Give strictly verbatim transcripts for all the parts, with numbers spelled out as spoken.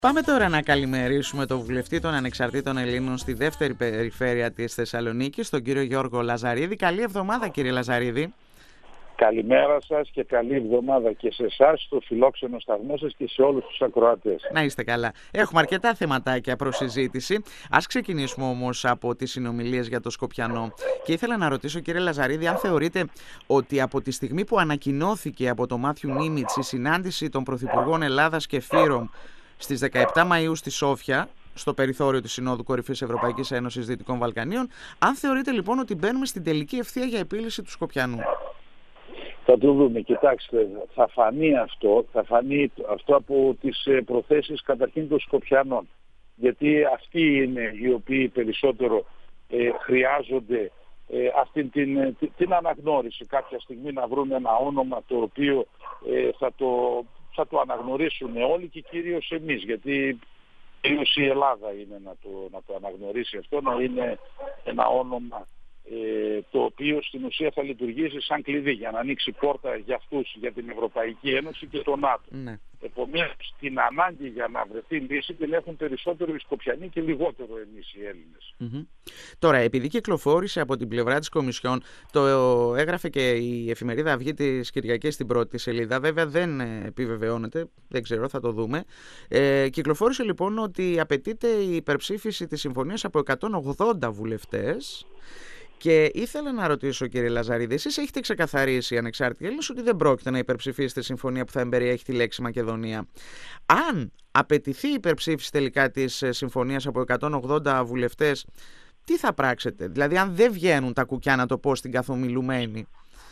Πάμε τώρα να καλημερίσουμε τον βουλευτή των Ανεξαρτήτων Ελλήνων στη δεύτερη περιφέρεια της Θεσσαλονίκης, τον κύριο Γιώργο Λαζαρίδη. Καλή εβδομάδα, κύριε Λαζαρίδη. Καλημέρα σας και καλή εβδομάδα και σε εσάς, στο φιλόξενο σταθμό σας και σε όλους τους ακροατές. Να είστε καλά. Έχουμε αρκετά θεματάκια προς συζήτηση. Ας ξεκινήσουμε όμως από τις συνομιλίες για το Σκοπιανό. Και ήθελα να ρωτήσω, κύριε Λαζαρίδη, αν θεωρείτε ότι από τη στιγμή που ανακοινώθηκε από το Μάθιου Νίμιτς η συνάντηση των Πρωθυπουργών Ελλάδας και Φύρομ στις δεκαεπτά Μαΐου στη Σόφια, στο περιθώριο της Συνόδου Κορυφής Ευρωπαϊκής Ένωσης Δυτικών Βαλκανίων, αν θεωρείτε λοιπόν ότι μπαίνουμε στην τελική ευθεία για επίλυση του Σκοπιανού? Θα το δούμε. Κοιτάξτε, θα φανεί αυτό, θα φανεί αυτό από τις προθέσεις καταρχήν των Σκοπιανών. Γιατί αυτοί είναι οι οποίοι περισσότερο ε, χρειάζονται ε, αυτή την, την, την αναγνώριση. Κάποια στιγμή να βρουν ένα όνομα το οποίο ε, θα, το, θα το αναγνωρίσουν όλοι και κυρίως εμείς. Γιατί κυρίως η Ελλάδα είναι να το, να το αναγνωρίσει αυτό, να είναι ένα όνομα Ε, το οποίο στην ουσία θα λειτουργήσει σαν κλειδί για να ανοίξει πόρτα για αυτούς, για την Ευρωπαϊκή Ένωση και το ΝΑΤΟ. Ναι. Επομένως, την ανάγκη για να βρεθεί λύση την έχουν περισσότερο οι Σκοπιανοί και λιγότερο εμείς οι Έλληνες. Mm-hmm. Τώρα, επειδή κυκλοφόρησε από την πλευρά της Κομισιόν, το έγραφε και η εφημερίδα Αυγή της Κυριακής στην πρώτη σελίδα, βέβαια δεν επιβεβαιώνεται, δεν ξέρω, θα το δούμε. Ε, κυκλοφόρησε λοιπόν ότι απαιτείται η υπερψήφιση της συμφωνίας από εκατόν ογδόντα βουλευτές. Και ήθελα να ρωτήσω, κύριε Λαζαρίδη, εσείς έχετε ξεκαθαρίσει, ανεξάρτητοι Έλληνες, ότι δεν πρόκειται να υπερψηφίσετε συμφωνία που θα εμπεριέχει τη λέξη Μακεδονία. Αν απαιτηθεί η υπερψήφιση τελικά της συμφωνίας από εκατόν ογδόντα βουλευτές, τι θα πράξετε? Δηλαδή, αν δεν βγαίνουν τα κουκιά, να το πω στην καθομιλουμένη.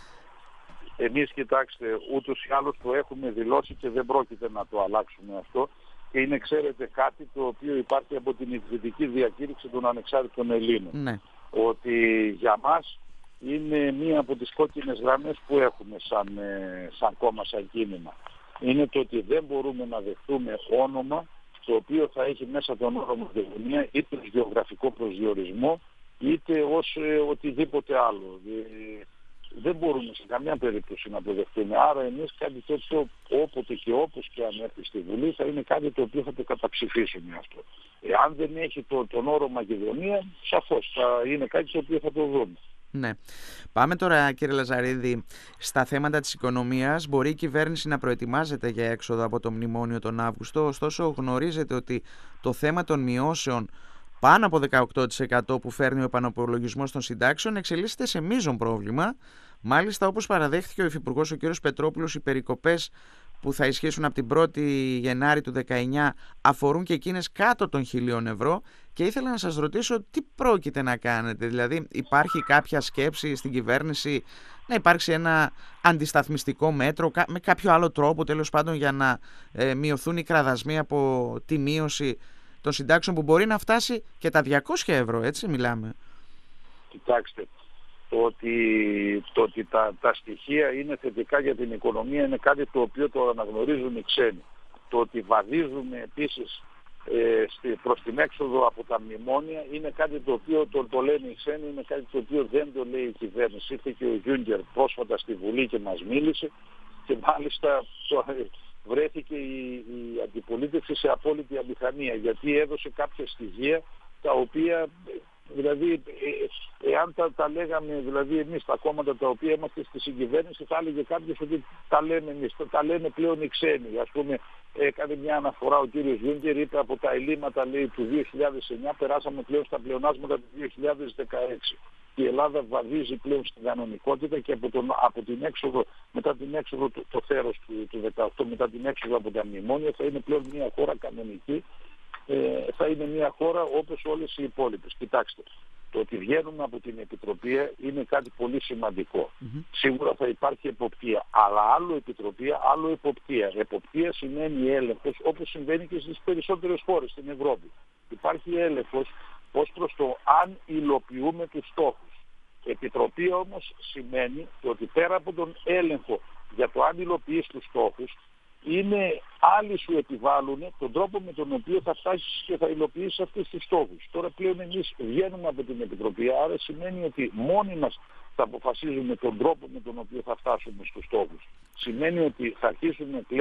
Εμείς, κοιτάξτε, ούτως ή άλλως το έχουμε δηλώσει και δεν πρόκειται να το αλλάξουμε αυτό. Και είναι, ξέρετε, κάτι το οποίο υπάρχει από την ιδρυτική διακήρυξη των Ανεξάρτητων Ελλήνων. Ναι. Ότι για μας είναι μία από τις κόκκινες γραμμές που έχουμε σαν, σαν κόμμα, σαν κίνημα. Είναι το ότι δεν μπορούμε να δεχτούμε όνομα το οποίο θα έχει μέσα τον όρο Μακεδονία είτε ως γεωγραφικό προσδιορισμό είτε ως ε, οτιδήποτε άλλο. Ε, δεν μπορούμε σε καμία περίπτωση να το δεχτούμε. Άρα εμείς κάτι τέτοιο όποτε και όπως και αν έρθει στη Βουλή θα είναι κάτι το οποίο θα το καταψηφίσουμε αυτό. Εάν δεν έχει το, τον όρο Μακεδονία, σαφώς θα είναι κάτι το οποίο θα το δούμε. Ναι. Πάμε τώρα, κύριε Λαζαρίδη, στα θέματα της οικονομίας. Μπορεί η κυβέρνηση να προετοιμάζεται για έξοδο από το μνημόνιο τον Αύγουστο, ωστόσο γνωρίζετε ότι το θέμα των μειώσεων πάνω από δεκαοκτώ τοις εκατό που φέρνει ο επαναπολογισμός των συντάξεων εξελίσσεται σε μείζον πρόβλημα. Μάλιστα, όπως παραδέχθηκε ο Υφυπουργός ο κ. Πετρόπουλος, οι περικοπές που θα ισχύσουν από την πρώτη Γενάρη του δεκαεννιά αφορούν και εκείνες κάτω των χιλίων ευρώ. Και ήθελα να σας ρωτήσω τι πρόκειται να κάνετε. Δηλαδή, υπάρχει κάποια σκέψη στην κυβέρνηση να υπάρξει ένα αντισταθμιστικό μέτρο με κάποιο άλλο τρόπο, τέλος πάντων, για να ε, μειωθούν οι κραδασμοί από τη μείωση των συντάξεων που μπορεί να φτάσει και τα διακόσια ευρώ, έτσι μιλάμε? Κοιτάξτε, το ότι, το ότι τα, τα στοιχεία είναι θετικά για την οικονομία είναι κάτι το οποίο το αναγνωρίζουν οι ξένοι. Το ότι βαδίζουμε επίσης ε, στη, προς την έξοδο από τα μνημόνια είναι κάτι το οποίο το, το λένε οι ξένοι, είναι κάτι το οποίο δεν το λέει η κυβέρνηση. Ήρθε και ο Γιούγκερ πρόσφατα στη Βουλή και μας μίλησε και μάλιστα το, βρέθηκε η, η αντιπολίτευση σε απόλυτη αμηχανία, γιατί έδωσε κάποια στοιχεία τα οποία, δηλαδή, ε, εάν τα, τα λέγαμε δηλαδή εμείς τα κόμματα τα οποία είμαστε στη συγκυβέρνηση, θα έλεγε κάποιος ότι τα λέμε εμείς, τα, τα λένε πλέον οι ξένοι. Ας πούμε, έκανε μια αναφορά ο κύριος Γιούγκερ, είπε από τα ελλείμματα, λέει, του δύο χιλιάδες εννιά περάσαμε πλέον στα πλεονάσματα του δύο χιλιάδες δεκαέξι. Η Ελλάδα βαδίζει πλέον στην κανονικότητα και από, τον, από την έξοδο, μετά την έξοδο το, το θέρος του, του δεκαοκτώ, μετά την έξοδο από τα μνημόνια θα είναι πλέον μια χώρα κανονική, ε, θα είναι μια χώρα όπως όλες οι υπόλοιπες. Κοιτάξτε, το ότι βγαίνουμε από την επιτροπή είναι κάτι πολύ σημαντικό. Mm-hmm. Σίγουρα θα υπάρχει εποπτεία, αλλά άλλο επιτροπή, άλλο εποπτεία. Εποπτεία σημαίνει έλεγχος, όπως συμβαίνει και στις περισσότερες χώρες στην Ευρώπη. Υπάρχει έλεγχος ως προς το αν υλοποιούμε τους στόχους. Επιτροπή όμως σημαίνει ότι πέρα από τον έλεγχο για το αν υλοποιείς τους στόχους, είναι άλλοι σου επιβάλλουν τον τρόπο με τον οποίο θα φτάσεις και θα υλοποιήσεις αυτούς τους στόχους. Τώρα πλέον εμείς βγαίνουμε από την Επιτροπή, άρα σημαίνει ότι μόνοι μας θα αποφασίζουμε τον τρόπο με τον οποίο θα φτάσουμε στους στόχους. Σημαίνει ότι θα αρχίσουμε πλέον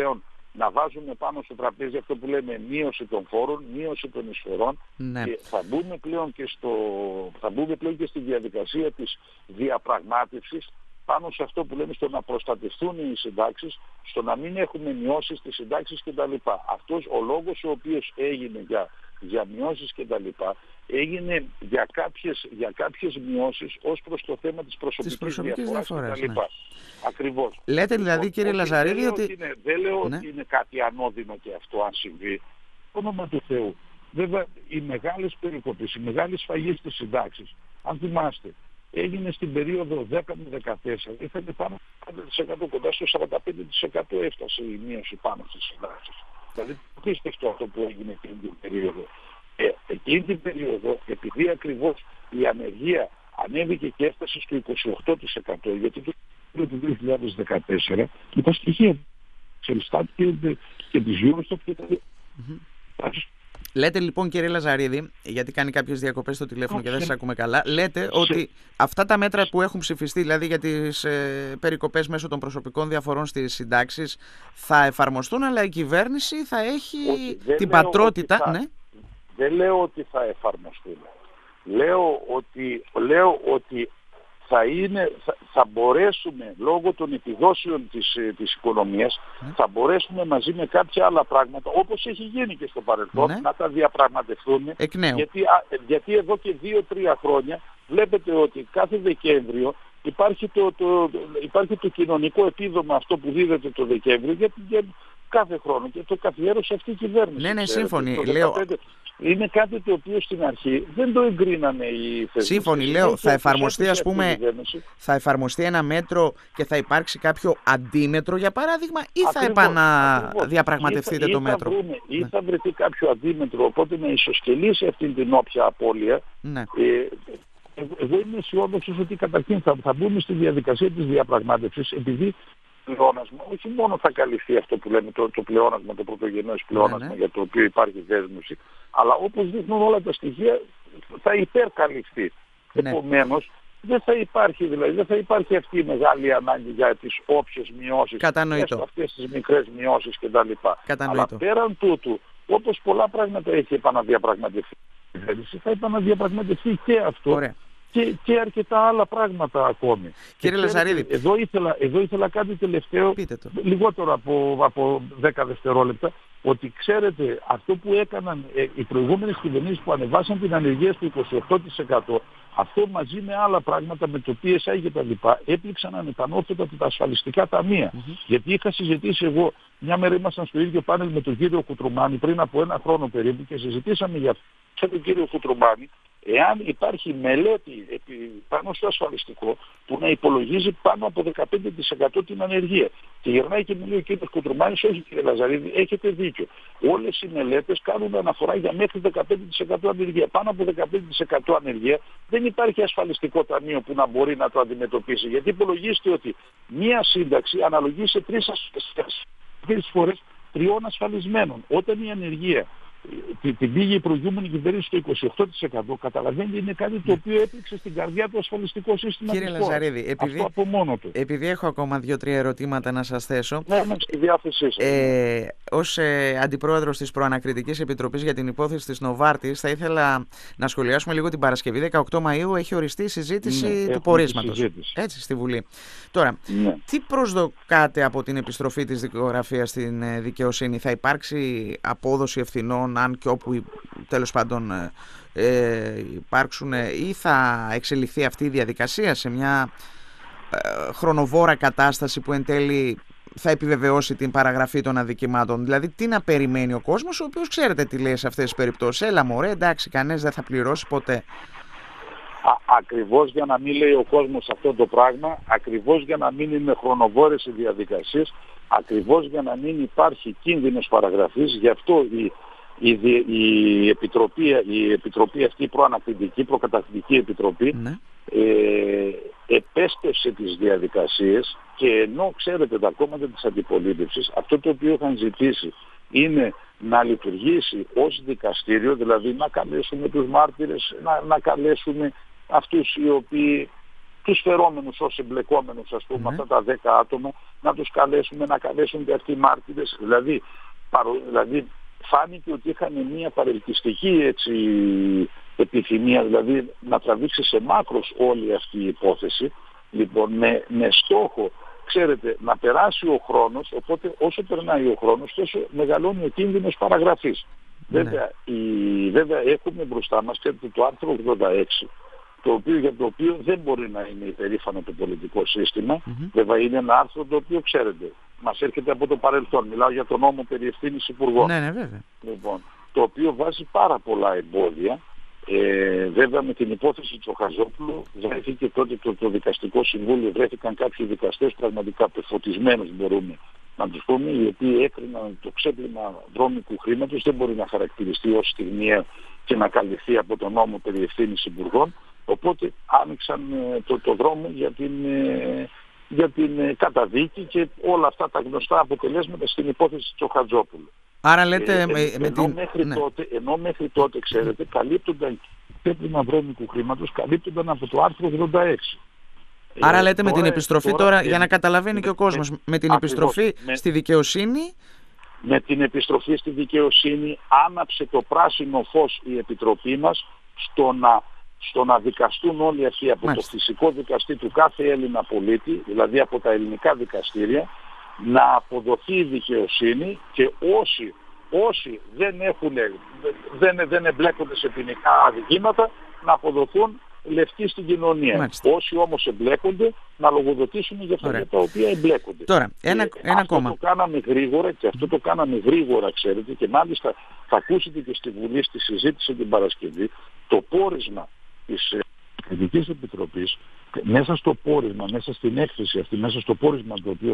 να βάζουμε πάνω στο τραπέζι αυτό που λέμε μείωση των φόρων, μείωση των εισφορών, ναι. και θα μπούμε πλέον και, στο, θα μπούμε πλέον και στη διαδικασία της διαπραγμάτευσης πάνω σε αυτό που λέμε στο να προστατευτούν οι συντάξεις, στο να μην έχουμε μειώσεις στις συντάξεις κτλ. Αυτός ο λόγος ο οποίος έγινε για, για μειώσεις κτλ. Έγινε για κάποιες, για κάποιες μειώσεις ως προς το θέμα της προσωπικής, της προσωπικής διαφοράς κτλ. Ναι. Ακριβώς. Λέτε δηλαδή, ο, κύριε Λαζαρίδη, ότι... ότι είναι, δεν λέω ναι. ότι είναι κάτι ανώδυνο και αυτό αν συμβεί. Όνομα του Θεού. Βέβαια, οι μεγάλες περικοπές, οι μεγάλες σφαγές στις συντάξεις, αν θυμάστε, έγινε στην περίοδο δέκα με δεκατέσσερα, ήρθε πάνω στο πέντε τοις εκατό, κοντά στο σαράντα πέντε τοις εκατό έφτασε η μείωση πάνω στις συντάξεις. Δηλαδή, απίστευτο αυτό που έγινε εκείνη την περίοδο. Ε, εκείνη την περίοδο, επειδή ακριβώς η ανεργία ανέβηκε και έφτασε στο είκοσι οκτώ τοις εκατό, γιατί το δύο χιλιάδες δεκατέσσερα με τα στοιχεία της Ελστάτ και, και της Eurostat και τα mm-hmm. Λέτε λοιπόν, κύριε Λαζαρίδη, γιατί κάνει κάποιες διακοπές στο τηλέφωνο και δεν σας ακούμε καλά, λέτε ότι αυτά τα μέτρα που έχουν ψηφιστεί, δηλαδή για τις ε, περικοπές μέσω των προσωπικών διαφορών στις συντάξεις, θα εφαρμοστούν, αλλά η κυβέρνηση θα έχει την πατρότητα. Θα, ναι. Δεν λέω ότι θα εφαρμοστούν. Λέω ότι, λέω ότι θα, είναι, θα, θα μπορέσουμε λόγω των επιδόσεων της, της οικονομίας ναι. θα μπορέσουμε μαζί με κάποια άλλα πράγματα, όπως έχει γίνει και στο παρελθόν, ναι. να τα διαπραγματευτούμε. Γιατί, γιατί εδώ και δύο-τρία χρόνια βλέπετε ότι κάθε Δεκέμβριο υπάρχει το, το, υπάρχει το κοινωνικό επίδομα αυτό που δίδεται το Δεκέμβριο για, για κάθε χρόνο και το καθιέρωσε αυτή η κυβέρνηση. Ναι, ναι, σύμφωνοι. Είναι κάτι το οποίο στην αρχή δεν το εγκρίνανε οι θεσμοί. Σύμφωνοι, λέω, θα εφαρμοστεί, ας πούμε, θα εφαρμοστεί ένα μέτρο και θα υπάρξει κάποιο αντίμετρο, για παράδειγμα, ή ακριβώς, θα επαναδιαπραγματευτείτε το μέτρο. Βρούμε, ή ναι. θα βρεθεί κάποιο αντίμετρο, οπότε να ισοσκελίσει αυτή την όποια απώλεια. Ναι. Ε, εγώ είμαι αισιόδοξος ότι καταρχήν θα, θα μπούμε στη διαδικασία της διαπραγμάτευσης, επειδή πλεόνασμα, όχι μόνο θα καλυφθεί αυτό που λέμε το, το πλεόνασμα, το πρωτογενές πλεόνασμα ναι, ναι. για το οποίο υπάρχει δέσμευση, αλλά όπως δείχνουν όλα τα στοιχεία θα υπερκαλυφθεί. Ναι. Επομένως δεν θα υπάρχει, δηλαδή δεν θα υπάρχει αυτή η μεγάλη ανάγκη για τις όποιες μειώσεις, αυτές τις μικρές μειώσεις κτλ. Αλλά πέραν τούτου, όπως πολλά πράγματα έχει επαναδιαπραγματευτεί, θα επαναδιαπραγματευτεί και αυτό. Ωραία. Και, και αρκετά άλλα πράγματα ακόμη. Κύριε Λαζαρίδη, εδώ ήθελα, εδώ ήθελα κάτι τελευταίο, λιγότερο από, από δέκα δευτερόλεπτα, ότι ξέρετε αυτό που έκαναν ε, οι προηγούμενες κυβερνήσεις που ανεβάσαν την ανεργία στο είκοσι οκτώ τοις εκατό, αυτό μαζί με άλλα πράγματα, με το πι ες άι και τα λοιπά, έπληξαν ανεπανόρθωτα τα ασφαλιστικά ταμεία. Mm-hmm. Γιατί είχα συζητήσει εγώ, μια μέρα ήμασταν στο ίδιο πάνελ με τον κύριο Κουτρουμάνη πριν από ένα χρόνο περίπου και συζητήσαμε για αυτό τον κύριο Κουτρουμάνη, εάν υπάρχει μελέτη πάνω στο ασφαλιστικό που να υπολογίζει πάνω από δεκαπέντε τοις εκατό την ανεργία. Και γυρνάει και μου λέει ο κύριος Κουτρουμάνης, όχι κύριε Λαζαρίδη, έχετε δίκιο. Όλες οι μελέτες κάνουν αναφορά για μέχρι δεκαπέντε τοις εκατό ανεργία. Πάνω από δεκαπέντε τοις εκατό ανεργία δεν υπάρχει ασφαλιστικό ταμείο που να μπορεί να το αντιμετωπίσει. Γιατί υπολογίστε ότι μία σύνταξη αναλογεί σε τρεις ασφαλιστικές φορές τριών ασφαλισμένων. Όταν η ανεργία την πήγε η προηγούμενη κυβέρνηση στο είκοσι οκτώ τοις εκατό, καταλαβαίνετε, είναι κάτι το οποίο έπληξε στην καρδιά του ασφαλιστικό σύστημα της χώρας. Κύριε Λαζαρίδη, επειδή, από μόνο του. επειδή έχω ακόμα δύο-τρία ερωτήματα να σας θέσω. Ναι, ναι, στη διάθεσή σας. Ε, ως ε, αντιπρόεδρος της Προανακριτικής Επιτροπής για την υπόθεση της Νοβάρτης, θα ήθελα να σχολιάσουμε λίγο την Παρασκευή. δεκαοκτώ Μαΐου έχει οριστεί η συζήτηση ναι, του πορίσματος. Έτσι, στη Βουλή. Τώρα, ναι. τι προσδοκάτε από την επιστροφή της δικογραφίας στην ε, δικαιοσύνη? Θα υπάρξει απόδοση ευθυνών, αν και όπου τέλος πάντων ε, υπάρξουν, ή θα εξελιχθεί αυτή η διαδικασία σε μια ε, χρονοβόρα κατάσταση που εν τέλει θα επιβεβαιώσει την παραγραφή των αδικημάτων? Δηλαδή τι να περιμένει ο κόσμος, ο οποίος ξέρετε τι λέει σε αυτές τις περιπτώσεις? Έλα μωρέ, εντάξει, κανένας δεν θα πληρώσει ποτέ. Α, ακριβώς για να μην λέει ο κόσμος αυτό το πράγμα, ακριβώς για να μην είναι χρονοβόρες οι διαδικασίες, ακριβώς για να μην υπάρχει κίνδυνος παραγραφής, γι' αυτό η Η, η, επιτροπή, η επιτροπή αυτή, η προανακριτική, προκαταρκτική επιτροπή, ναι. ε, επέστευσε τις διαδικασίες και ενώ ξέρετε τα κόμματα της αντιπολίτευσης, αυτό το οποίο είχαν ζητήσει είναι να λειτουργήσει ως δικαστήριο, δηλαδή να καλέσουμε τους μάρτυρες, να, να καλέσουμε αυτούς οι οποίοι τους φερόμενους ως εμπλεκόμενους, ας πούμε, Ναι. αυτά τα δέκα άτομα, να τους καλέσουμε, να καλέσουν και αυτοί οι μάρτυρες. Δηλαδή, παρο, δηλαδή φάνηκε ότι είχαν μια παρελκυστική έτσι, επιθυμία, δηλαδή να τραβήξει σε μάκρος όλη αυτή η υπόθεση, λοιπόν, με, με στόχο, ξέρετε, να περάσει ο χρόνος, οπότε όσο περνάει ο χρόνος τόσο μεγαλώνει ο κίνδυνος παραγραφής. Ναι. Βέβαια, η, βέβαια έχουμε μπροστά μας και το άρθρο ογδόντα έξι, το οποίο, για το οποίο δεν μπορεί να είναι υπερήφανο το πολιτικό σύστημα. Mm-hmm. Βέβαια είναι ένα άρθρο το οποίο, ξέρετε, μας έρχεται από το παρελθόν. Μιλάω για τον νόμο περί ευθύνης υπουργών. Ναι, ναι, βέβαια. Λοιπόν, το οποίο βάζει πάρα πολλά εμπόδια. Ε, βέβαια με την υπόθεση Τσοχαζόπουλου βρέθηκε τότε το, το δικαστικό συμβούλιο, βρέθηκαν κάποιοι δικαστές πραγματικά πεφωτισμένους, μπορούμε να τους πούμε, οι οποίοι έκριναν το ξέπλυμα βρώμικου χρήματος, δεν μπορεί να χαρακτηριστεί ως στιγμιαίο και να καλυφθεί από τον νόμο περί ευθύνης υπουργών, οπότε άνοιξαν ε, το, το δρόμο για την, ε, για την ε, καταδίκη και όλα αυτά τα γνωστά αποτελέσματα στην υπόθεση Τσοχατζόπουλου. Άρα λέτε Ε, με, ε, με ενώ, την... μέχρι ναι. τότε, ενώ μέχρι τότε, ξέρετε, καλύπτονταν ξέπλυμα βρώμικου χρήματος, καλύπτονταν από το άρθρο ογδόντα έξι. Άρα Ε, λέτε με τώρα, την επιστροφή τώρα, τώρα, για να καταλαβαίνει με, και ο κόσμος, με, με την ακριβώς, επιστροφή με, στη δικαιοσύνη... με την επιστροφή στη δικαιοσύνη άναψε το πράσινο φως η Επιτροπή μας στο να, στο να δικαστούν όλοι αυτοί από Μάλιστα. το φυσικό δικαστή του κάθε Έλληνα πολίτη, δηλαδή από τα ελληνικά δικαστήρια, να αποδοθεί η δικαιοσύνη και όσοι, όσοι δεν, έχουν, δεν, δεν εμπλέκονται σε ποινικά αδικήματα να αποδοθούν λευκοί στην κοινωνία. Μάλιστα. Όσοι όμως εμπλέκονται να λογοδοτήσουν για αυτά Ωραία. για τα οποία εμπλέκονται. Τώρα, ένα, Και ένα αυτό ακόμα. το κάναμε γρήγορα και αυτό το κάναμε γρήγορα, ξέρετε, και μάλιστα θα ακούσετε και στη Βουλή στη συζήτηση την Παρασκευή το πόρισμα της Ειδικής Επιτροπής, μέσα στο πόρισμα, μέσα στην έκθεση αυτή, μέσα στο πόρισμα το οποίο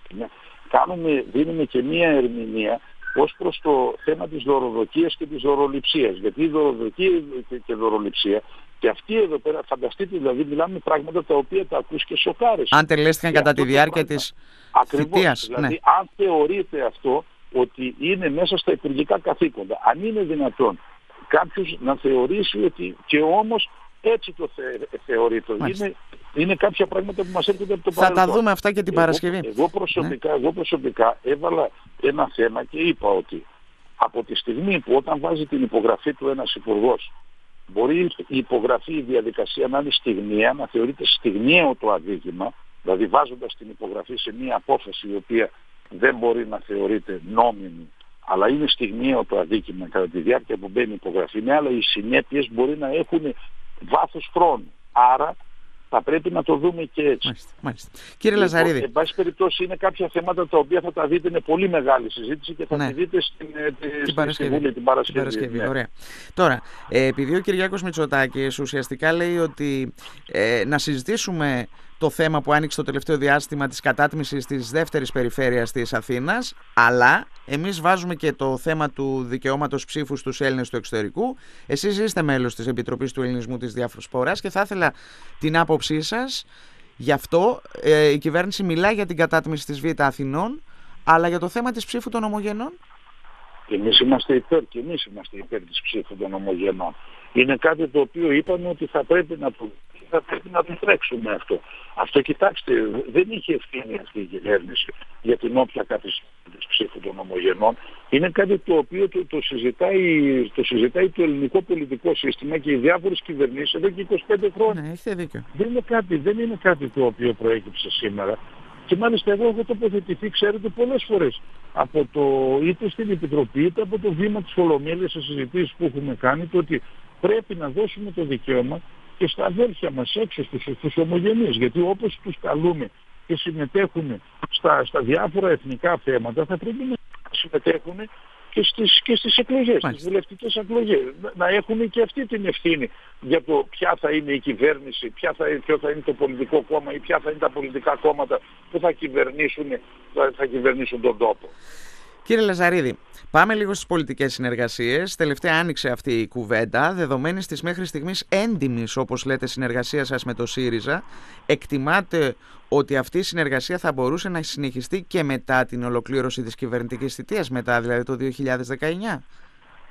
κάνουμε, δίνουμε και μία ερμηνεία ως προς το θέμα της δωροδοκίας και της δωροληψίας. Γιατί η δωροδοκία και η δωροληψία, και αυτή εδώ πέρα, φανταστείτε, δηλαδή μιλάμε πράγματα τα οποία τα ακούς και σοκάρες. Αν τελέστηκαν κατά τη διάρκεια της θητείας. Δηλαδή, Ναι. αν θεωρείται αυτό ότι είναι μέσα στα υπουργικά καθήκοντα, αν είναι δυνατόν κάποιος να θεωρήσει ότι και όμως έτσι το θε, θεωρεί το. Είναι, είναι κάποια πράγματα που μας έρχονται από το Θα παρελθόν. τα δούμε αυτά και την εγώ, Παρασκευή. Εγώ προσωπικά, ναι. εγώ προσωπικά έβαλα ένα θέμα και είπα ότι από τη στιγμή που όταν βάζει την υπογραφή του ένας υπουργός, μπορεί η υπογραφή, η διαδικασία να είναι στιγμιαία, να θεωρείται στιγμιαίο το αδίκημα, δηλαδή βάζοντας την υπογραφή σε μια απόφαση η οποία δεν μπορεί να θεωρείται νόμιμη, αλλά είναι στιγμιαίο το αδίκημα κατά τη διάρκεια που μπαίνει η υπογραφή, ναι, αλλά οι συνέπειες μπορεί να έχουν βάθος χρόνου. Άρα θα πρέπει να το δούμε και έτσι. Μάλιστα, μάλιστα. Κύριε λοιπόν, Λαζαρίδη. Εν πάση περιπτώσει είναι κάποια θέματα τα οποία θα τα δείτε, είναι πολύ μεγάλη συζήτηση και θα ναι. τη δείτε στην, την Παρασκευή. Βουλή την Παρασκευή. Την Παρασκευή. Ναι. Ωραία. Τώρα, ε, επειδή ο Κυριάκος Μητσοτάκης ουσιαστικά λέει ότι ε, να συζητήσουμε το θέμα που άνοιξε το τελευταίο διάστημα της κατάτμισης της δεύτερης περιφέρειας της Αθήνας, αλλά εμείς βάζουμε και το θέμα του δικαιώματος ψήφου στους Έλληνες του εξωτερικού. Εσείς είστε μέλος της Επιτροπής του Ελληνισμού της Διασποράς και θα ήθελα την άποψή σας. Γι' αυτό ε, η κυβέρνηση μιλάει για την κατάτμιση της Β' Αθηνών, αλλά για το θέμα της ψήφου των ομογενών. Και εμείς είμαστε υπέρ, και εμείς είμαστε υπέρ της ψήφου των ομογενών. Είναι κάτι το οποίο είπαμε ότι θα πρέπει να το, θα πρέπει να το τρέξουμε αυτό. Αυτό, κοιτάξτε, δεν είχε ευθύνη αυτή η κυβέρνηση για την όποια καθιστή της ψήφου των ομογενών. Είναι κάτι το οποίο το, το, συζητάει, το συζητάει το ελληνικό πολιτικό σύστημα και οι διάφορες κυβερνήσεις εδώ και είκοσι πέντε χρόνια. Ναι, έχετε δίκιο. Δεν είναι κάτι, δεν είναι κάτι το οποίο προέκυψε σήμερα. Και μάλιστα εγώ έχω τοποθετηθεί, ξέρετε, πολλές φορές από το, είτε στην Επιτροπή είτε από το βήμα της Ολομέλειας σε συζητήσεις που έχουμε κάνει, το ότι πρέπει να δώσουμε το δικαίωμα και στα αδέρφια μας έξω, στους, στους ομογενείς. Γιατί όπως τους καλούμε και συμμετέχουν στα, στα διάφορα εθνικά θέματα, θα πρέπει να συμμετέχουν και στις, και στις εκλογές, στις βουλευτικές εκλογές. Να έχουν και αυτή την ευθύνη για το ποια θα είναι η κυβέρνηση, ποια θα, ποιο θα είναι το πολιτικό κόμμα ή ποια θα είναι τα πολιτικά κόμματα που θα κυβερνήσουν, θα, θα κυβερνήσουν τον τόπο. Κύριε Λαζαρίδη, πάμε λίγο στις πολιτικές συνεργασίες. Τελευταία άνοιξε αυτή η κουβέντα, δεδομένη της μέχρι στιγμής έντιμης, όπως λέτε, συνεργασία σας με το ΣΥΡΙΖΑ. Εκτιμάτε ότι αυτή η συνεργασία θα μπορούσε να συνεχιστεί και μετά την ολοκλήρωση της κυβερνητικής θητείας, μετά δηλαδή το δύο χιλιάδες δεκαεννιά?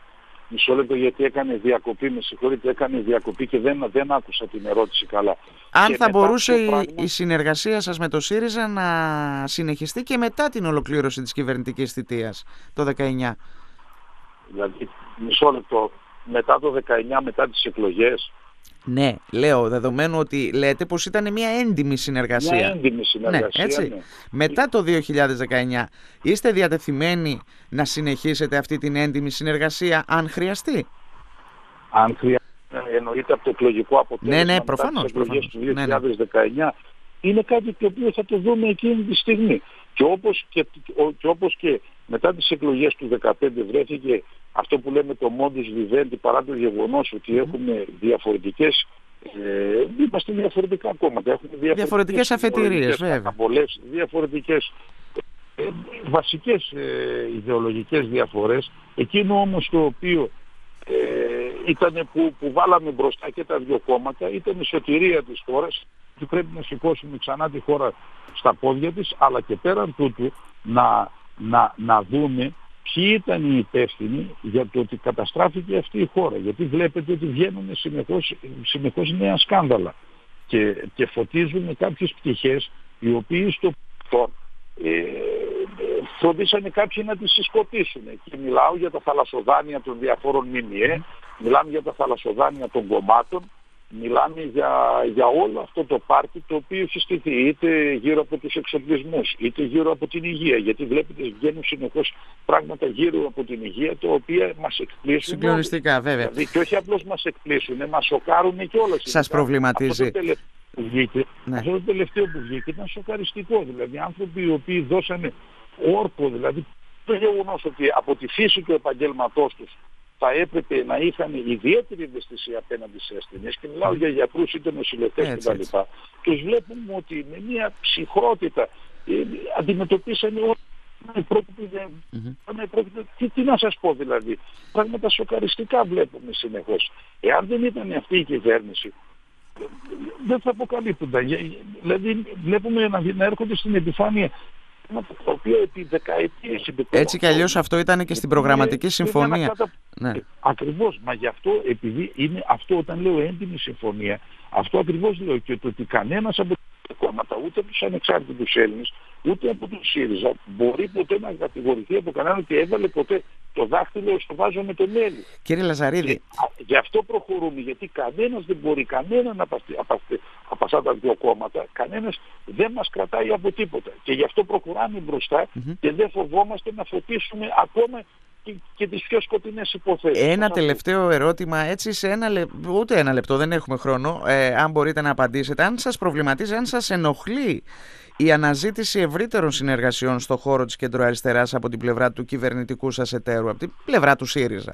Μισό λεπτό, γιατί έκανε διακοπή, με συγχωρείτε, έκανε διακοπή και δεν, δεν άκουσα την ερώτηση καλά. Αν και θα μπορούσε η, πράγμα... η συνεργασία σας με το ΣΥΡΙΖΑ να συνεχιστεί και μετά την ολοκλήρωση της κυβερνητικής θητείας το δεκαεννιά. Δηλαδή, μισό λεπτό, μετά το δεκαεννιά, μετά τις εκλογές. Ναι, λέω, δεδομένου ότι λέτε πως ήταν μια έντιμη συνεργασία. Μια έντιμη συνεργασία, ναι, έτσι. Ναι. Μετά το δύο χιλιάδες δεκαεννιά, είστε διατεθειμένοι να συνεχίσετε αυτή την έντιμη συνεργασία αν χρειαστεί? Αν χρειαστεί, εννοείται από το εκλογικό αποτέλεσμα, ναι, ναι, μετά προφανώς, τις εκλογές προφανώς. του δύο χιλιάδες δεκαεννιά, ναι, ναι. Είναι κάτι το οποίο θα το δούμε εκείνη τη στιγμή. Και όπως και, και, όπως και μετά τις εκλογές του δύο χιλιάδες δεκαπέντε βρέθηκε αυτό που λέμε το modus vivendi, παρά το γεγονός ότι mm. έχουμε διαφορετικές, ε, είμαστε διαφορετικά κόμματα, έχουμε διαφορετικές, διαφορετικές αφετηρίες, βέβαια. Διαφορετικές ε, βασικές ε, ιδεολογικές διαφορές. Εκείνο όμως το οποίο ε, ήταν που, που βάλαμε μπροστά και τα δύο κόμματα ήταν η σωτηρία της χώρας, ότι πρέπει να σηκώσουμε ξανά τη χώρα στα πόδια της, αλλά και πέραν τούτου να, να, να δούμε ποιοι ήταν οι υπεύθυνοι για το ότι καταστράφηκε αυτή η χώρα. Γιατί βλέπετε ότι βγαίνουν συνεχώς, συνεχώς νέα σκάνδαλα και, και φωτίζουν κάποιες πτυχές οι οποίες στο παρελθόν ε, φροντίσανε κάποιοι να τις συσκοτήσουν. Και μιλάω για τα θαλασσοδάνεια των διαφόρων ΜΜΕ, μιλάμε για τα θαλασσοδάνεια των κομμάτων, μιλάμε για, για όλο αυτό το πάρτι το οποίο έχει στηθεί είτε γύρω από τους εξοπλισμούς είτε γύρω από την υγεία, γιατί βλέπετε βγαίνουν συνεχώς πράγματα γύρω από την υγεία τα οποία μας εκπλήσουν. Συγκλονιστικά βέβαια. Δηλαδή, και όχι απλώς μας εκπλήσουν, μας σοκάρουν και όλες. Σας προβληματίζει? Αυτό το, τελε... βγήκε, ναι. αυτό το τελευταίο που βγήκε ήταν σοκαριστικό. Δηλαδή άνθρωποι οι οποίοι δώσανε όρκο, δηλαδή το γεγονός ότι από τη φύση του επαγγέλματός τους θα έπρεπε να είχαν ιδιαίτερη ευαισθησία απέναντι σε ασθενείς, και μιλάω για γιατρούς είτε νοσηλευτές κτλ. Τους βλέπουμε ότι με μια ψυχρότητα ε, αντιμετωπίσανε όλα. Mm-hmm. Τι, τι να σας πω δηλαδή, πράγματα σοκαριστικά βλέπουμε συνεχώς. Εάν δεν ήταν αυτή η κυβέρνηση, δεν θα αποκαλύπτονταν. Δηλαδή βλέπουμε να, να έρχονται στην επιφάνεια τα οποία επί δεκαετίες... Έτσι κι αλλιώς αυτό ήταν και στην προγραμματική συμφωνία. Κατα... Ναι. Ακριβώς, μα γι' αυτό, επειδή είναι αυτό, όταν λέω έντιμη συμφωνία, αυτό ακριβώς λέω, και το ότι κανένας από τα κόμματα, ούτε από τους ανεξάρτητους Έλληνες, ούτε από τον ΣΥΡΙΖΑ, μπορεί ποτέ να κατηγορηθεί από κανέναν ότι έβαλε ποτέ το δάχτυλο στο βάζο με τον Έλλη. Κύριε Λαζαρίδη. Και, α, γι' αυτό προχωρούμε, γιατί κανένας δεν μπορεί, κανέναν από, από, από αυτά τα δύο κόμματα, κανένας δεν μας κρατάει από τίποτα. Και γι' αυτό προχωράμε μπροστά mm-hmm. και δεν φοβόμαστε να φωτίσουμε ακόμα και, και τις πιο σκοτεινές υποθέσεις. Ένα τελευταίο ερώτημα, έτσι σε ένα λεπτό, ούτε ένα λεπτό, δεν έχουμε χρόνο, ε, αν μπορείτε να απαντήσετε. Αν σας προβληματίζει, αν σας ενοχλεί η αναζήτηση ευρύτερων συνεργασιών στο χώρο της κεντροαριστεράς από την πλευρά του κυβερνητικού σας εταίρου, από την πλευρά του ΣΥΡΙΖΑ.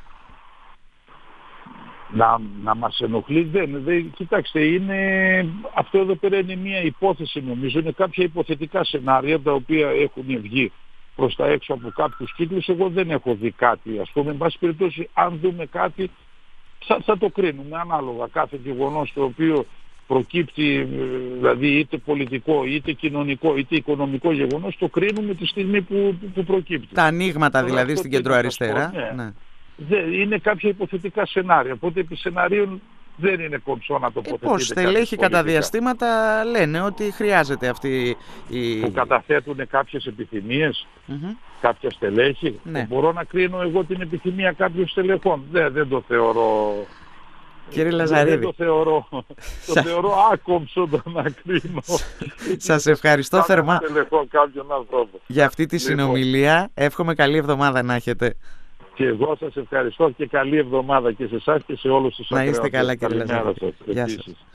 Να, να μας ενοχλεί δεν, δεν. Κοιτάξτε, είναι, αυτό εδώ πέρα είναι μια υπόθεση, νομίζω. Είναι κάποια υποθετικά σενάρια τα οποία έχουν βγει προς τα έξω από κάποιους κύκλους. Εγώ δεν έχω δει κάτι. Ας πούμε, εν πάση περιπτώσει, αν δούμε κάτι, θα, θα το κρίνουμε ανάλογα. Κάθε γεγονός το οποίο προκύπτει, δηλαδή είτε πολιτικό, είτε κοινωνικό, είτε οικονομικό γεγονός, το κρίνουμε τη στιγμή που, που προκύπτει. Τα ανοίγματα Τώρα, δηλαδή στην κεντροαριστερά. Ναι. Ναι. Δεν, είναι κάποια υποθετικά σενάρια. Οπότε επί σενάριων δεν είναι κομψό να τοποθετείτε. Ε, πώς, στελέχη κατά διαστήματα λένε ότι χρειάζεται αυτή η... Που καταθέτουν κάποιες επιθυμίες, mm-hmm. κάποια στελέχη. Ναι. Μπορώ να κρίνω εγώ την επιθυμία κάποιων στελεχών. Δεν, δεν το θεωρώ... Κύριε Λαζαρίδη, δεν το θεωρώ, το θεωρώ άκομψο το να κρίνω. Σας ευχαριστώ θερμά για αυτή τη λοιπόν. συνομιλία. Εύχομαι καλή εβδομάδα να έχετε. Και εγώ σας ευχαριστώ και καλή εβδομάδα και σε εσάς και σε όλους τους ακροατές. Να είστε καλά, κύριε Λαζαρίδη. Γεια σας.